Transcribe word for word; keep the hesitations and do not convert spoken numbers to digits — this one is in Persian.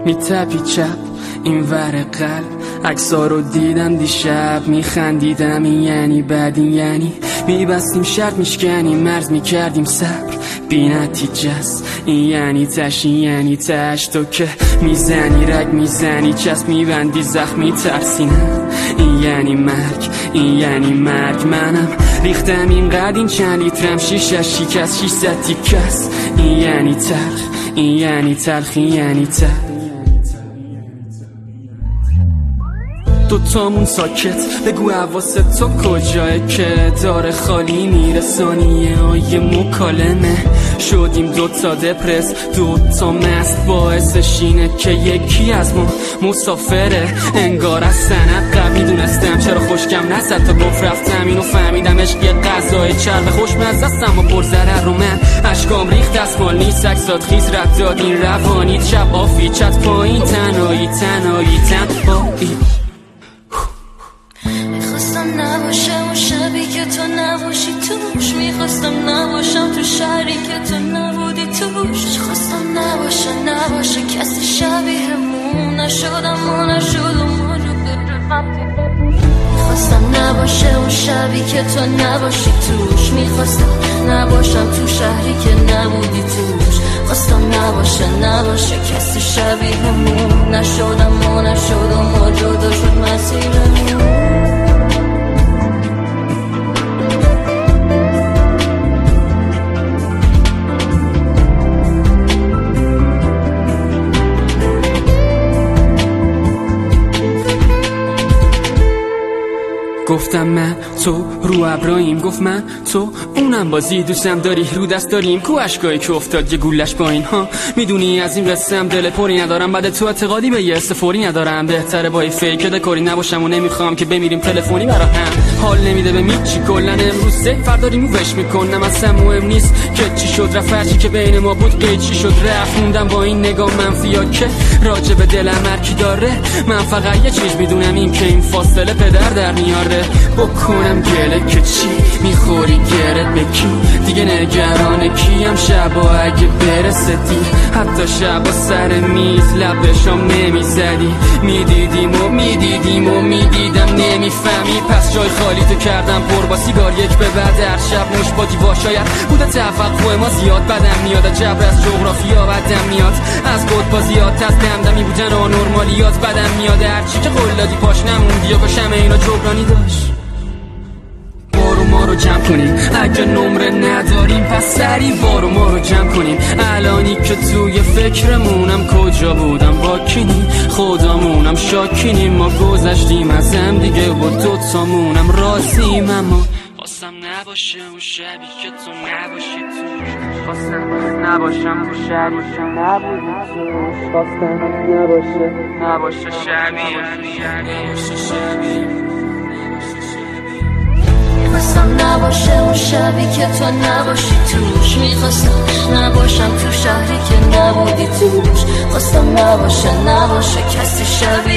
میتپی چپ این ور قلب، عکس‌ها رو دیدم دیشب میخندیدم. این یعنی بعد این یعنی میبستیم شرط میشکنیم مرز میکردیم صبر بی نتیجه است. این یعنی تش این یعنی تش تو که میزنی رگ میزنی چسب میبندی زخم میترسینم. این یعنی مرگ این یعنی مرگ منم ریختم اینقدر این چند لیترم شیشش شکست شیصد تیکه است. این یعنی تلخ این یعنی تلخ این یعنی تلخ. دوتامون ساکت بگو حواست تو کجاه که داره خالی میره ثانیه های مکالمه. شدیم دوتا دپرس دوتا مست باعثش اینه که یکی از ما مسافره. انگار از سنت قبل میدونستم چرا خوشگم نزد تا گفت رفتم اینو فهمیدم عشق یه غذای چرب خوشمزه است اما پر ضرر رو من اشکام ریخت دستمال نیست عکسات خیز رد داد این روانیت شب آفی چت پایین تنهایی تنهایی تنهایی. میخواستم نباشم اون شبی که تو نباشی توش، میخواستم نباشم تو شهری که تو نبودی توش، خواستم نباشه نباشه کسی شبیهمون نشدم و نشدم و میخواستم نباشه اون شبی که تو نباشی توش، میخواستم نباشم تو شهری که نبودی توش، خواستم نباشه نباشه کسی شبیهمون نشدم و نشدم و جدا شد مسیرمون. گفتم من تو رو ابراهیم گفت من تو اونم بازی دوستم داری رو دست داریم کو اشکایی که افتاد یه گولش با اینها. میدونی از این قصم دل پری ندارم بعد تو اعتقادی به یه استفوری ندارم بهتره با فیک دکوری نباشم و نمیخوام که بمیریم تلفنی برا هم حال نمیده به میچی کلن امروز سه فردا ریمووش میکنم اصلا مهم نیست که چی شد رفت هرچی که بین ما بود قیچی شد رفت موندم با این نگاه منفیا که راجع به دلم هرکی داره. من فقط یه چیز میدونم این که این فاصله پدر در میاره بکنم گله که چی میخوری گرت به کی دیگه نگران کیم شبا اگه برسه دیر حتی شبا سر میز لبشام نمیزدی میدیدیم و میدیدیم و میدیدم نمیفهمی پس جای خالی تو کردم پر با سیگار یک به بعد هر شب مش با دیوار شاید بوده توقع ما زیاد بدم میاد جبر از جغرافیا بدم میاد از گود بازیات از دمدمی بودن و نرمالیات بدم میاد هرچی که قول دادی پاش نموندی و کشم اینا جبرانی داشت. بارو ما رو جمع کنیم اگه نمره نداریم پس سری بارو ما رو جمع کنیم الانی که توی فکرمونم کجا بودم با کینی خودمونم شاکینیم ما گذشتیم از هم دیگه و دوتامونم راضیم اما خواستم نباشه اون شبی که تو نباشی توش خواستم نباشم تو شبی که نبودی توش خواستم نباشه نباشه شبیه نباشه شبیه میخواستم نباشه اون شبی که تو نباشی توش میخواستم نباشم تو شهری که نبودی توش خواستم نباشه نباشه کسی شبیه